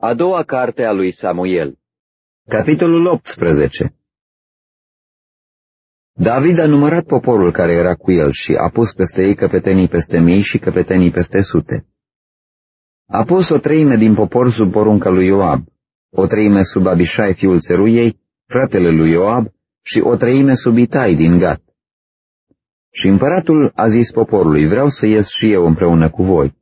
A doua carte a lui Samuel. Capitolul 18. David a numărat poporul care era cu el și a pus peste ei căpetenii peste mii și căpetenii peste sute. A pus o treime din popor sub porunca lui Ioab, o treime sub Abișai fiul Țeruiei, fratele lui Ioab, și o treime sub Itai din Gat. Și împăratul a zis poporului: vreau să ies și eu împreună cu voi.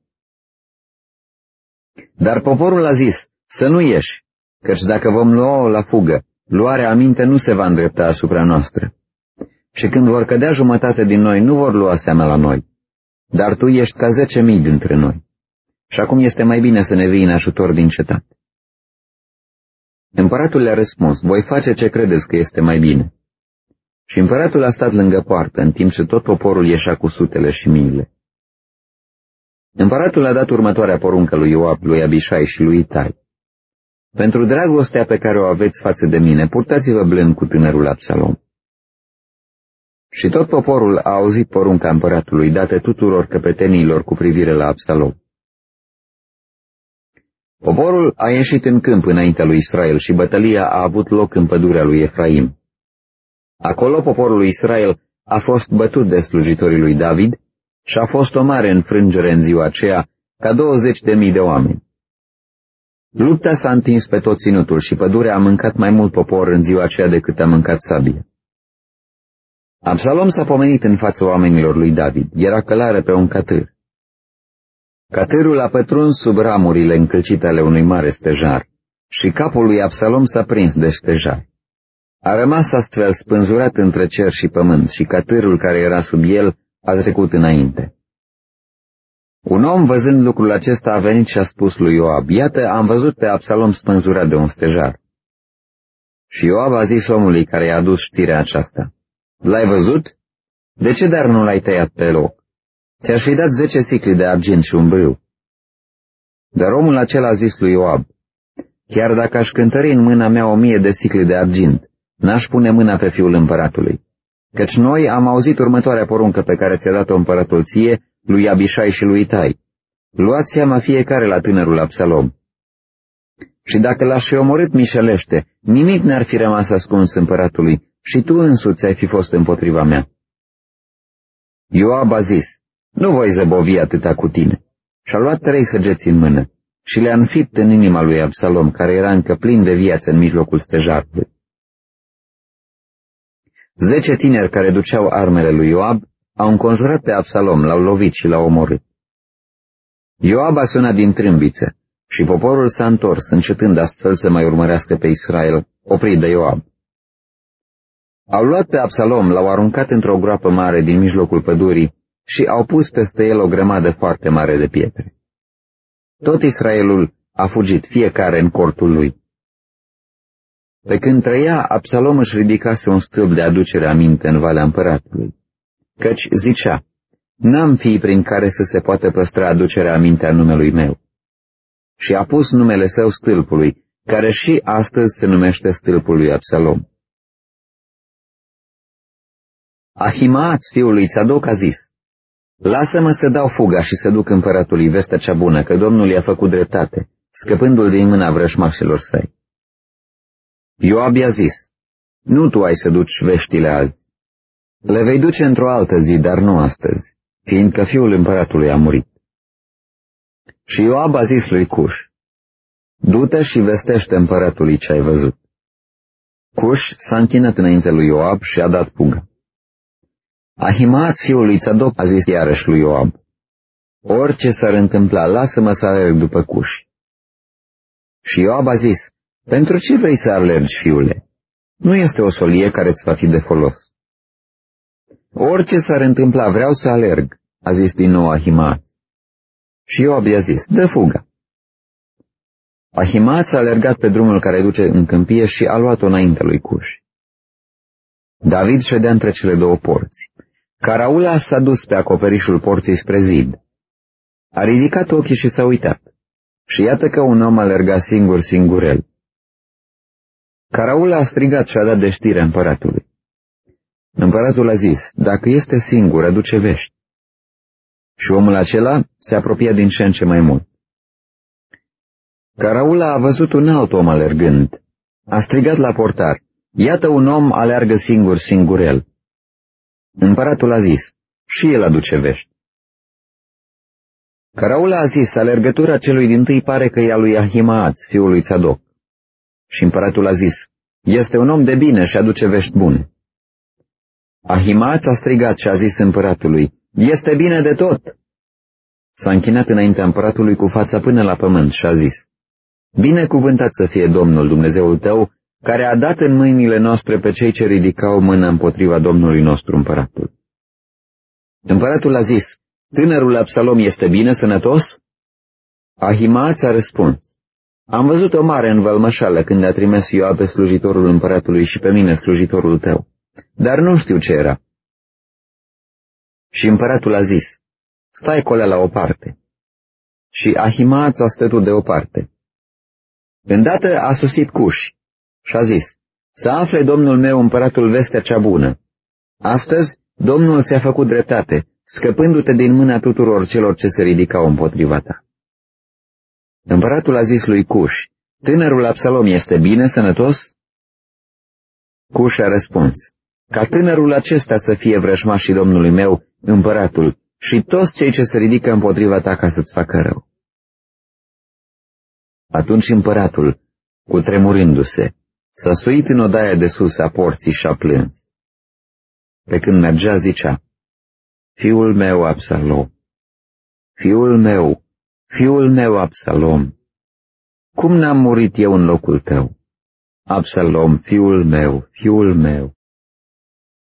Dar poporul a zis: să nu ieși, căci dacă vom lua-o la fugă, luarea aminte nu se va îndrepta asupra noastră. Și când vor cădea jumătate din noi, nu vor lua seama la noi. Dar tu ești ca 10.000 dintre noi. Și acum este mai bine să ne vii în ajutor din cetate. Împăratul le-a răspuns: voi face ce credeți că este mai bine. Și împăratul a stat lângă poartă, în timp ce tot poporul ieșea cu sutele și miile. Împăratul a dat următoarea poruncă lui Ioab, lui Abișai și lui Itai: pentru dragostea pe care o aveți față de mine, purtați-vă blând cu tânărul Absalom. Și tot poporul a auzit porunca împăratului dată tuturor căpetenilor cu privire la Absalom. Poporul a ieșit în câmp înaintea lui Israel și bătălia a avut loc în pădurea lui Efraim. Acolo poporul lui Israel a fost bătut de slujitorii lui David și a fost o mare înfrângere în ziua aceea, ca 20.000 de oameni. Lupta s-a întins pe tot ținutul și pădurea a mâncat mai mult popor în ziua aceea decât a mâncat sabie. Absalom s-a pomenit în fața oamenilor lui David, era călare pe un catâr. Catârul a pătruns sub ramurile încălcite ale unui mare stejar și capul lui Absalom s-a prins de stejar. A rămas astfel spânzurat între cer și pământ și catârul care era sub el a trecut înainte. Un om, văzând lucrul acesta, a venit și a spus lui Ioab: iată, am văzut pe Absalom spânzurat de un stejar. Și Ioab a zis omului care i-a adus știrea aceasta: l-ai văzut? De ce dar nu l-ai tăiat pe loc? Ți-aș fi dat 10 sicli de argint și un brâu. Dar omul acela a zis lui Ioab: chiar dacă aș cântări în mâna mea 1000 de sicli de argint, n-aș pune mâna pe fiul împăratului. Căci noi am auzit următoarea poruncă pe care ți-a dat-o împăratul ție, lui Abișai și lui Itai: luați seama fiecare la tânărul Absalom. Și dacă l-aș fi omorât mișelește, nimic n-ar fi rămas ascuns împăratului și tu însuți ai fi fost împotriva mea. Ioab a zis: nu voi zăbovi atâta cu tine. Și-a luat 3 săgeți în mână și le-a înfipt în inima lui Absalom, care era încă plin de viață în mijlocul stejarului. 10 tineri care duceau armele lui Ioab au înconjurat pe Absalom, l-au lovit și l-au omorât. Ioab a sunat din trâmbiță și poporul s-a întors, încetând astfel să mai urmărească pe Israel, oprit de Ioab. Au luat pe Absalom, l-au aruncat într-o groapă mare din mijlocul pădurii și au pus peste el o grămadă foarte mare de pietre. Tot Israelul a fugit, fiecare în cortul lui. Pe când trăia, Absalom își ridicase un stâlp de aducere aminte în Valea Împăratului, căci zicea: n-am fii prin care să se poată păstra aducerea aminte a numelui meu. Și a pus numele său stâlpului, care și astăzi se numește stâlpul lui Absalom. Ahimaaț, fiul lui Tzadok, a zis: lasă-mă să dau fuga și să duc împăratului vestea cea bună, că Domnul i-a făcut dreptate, scăpându-l din mâna vrășmașilor săi. Ioab i-a zis: nu tu ai să duci veștile azi. Le vei duce într-o altă zi, dar nu astăzi, fiindcă fiul împăratului a murit. Și Ioab a zis lui Cuș: du-te și vestește împăratului ce ai văzut. Cuș s-a închinat înainte lui Ioab și a dat fugă. Ahimaaț, fiul lui Tzadok, a zis iarăși lui Ioab: orice s-ar întâmpla, lasă-mă să alerg după Cuș. Și Ioab a zis: pentru ce vrei să alergi, fiule? Nu este o solie care îți va fi de folos. Orice s-ar întâmpla, vreau să alerg, a zis din nou Ahimaaț. Și Ioab i-a zis: dă fuga. Ahimaaț a alergat pe drumul care duce în câmpie și a luat-o înaintea lui Cuș. David ședea între cele 2 porți. Caraula s-a dus pe acoperișul porții spre zid. A ridicat ochii și s-a uitat. Și iată că un om alerga singurel. Caraula a strigat și a dat de știre împăratului. Împăratul a zis: dacă este singur, aduce vești. Și omul acela se apropia din ce în ce mai mult. Caraula a văzut un alt om alergând. A strigat la portar: iată un om aleargă singurel. Împăratul a zis: și el aduce vești. Caraula a zis: alergătura celui dintâi pare că e a lui Ahimaaț, fiul lui Țadoc. Și împăratul a zis: este un om de bine și aduce vești bune. Ahimaaț a strigat și a zis împăratului: este bine de tot. S-a închinat înaintea împăratului cu fața până la pământ și a zis: binecuvântat să fie Domnul Dumnezeul tău, care a dat în mâinile noastre pe cei ce ridicau mână împotriva Domnului nostru împăratul. Împăratul a zis: tânărul Absalom este bine, sănătos? Ahimaaț a răspuns: am văzut o mare învălmășală când a trimis Ioab pe slujitorul împăratului și pe mine slujitorul tău, dar nu știu ce era. Și împăratul a zis: stai colea la o parte. Și Ahimaaț a stătut deoparte. Îndată a sosit Cuș și a zis: să afle domnul meu împăratul vestea cea bună. Astăzi Domnul ți-a făcut dreptate, scăpându-te din mâna tuturor celor ce se ridicau împotriva ta. Împăratul a zis lui Cuș: tânărul Absalom este bine, sănătos? Cuș a răspuns: ca tânărul acesta să fie vrăjmașii domnului meu, împăratul, și toți cei ce se ridică împotriva ta ca să-ți facă rău. Atunci împăratul, cutremurându-se, s-a suit în odaia de sus a porții și a plâns. Pe când mergea, zicea: fiul meu Absalom, fiul meu Absalom, cum n-am murit eu în locul tău? Absalom, fiul meu, fiul meu.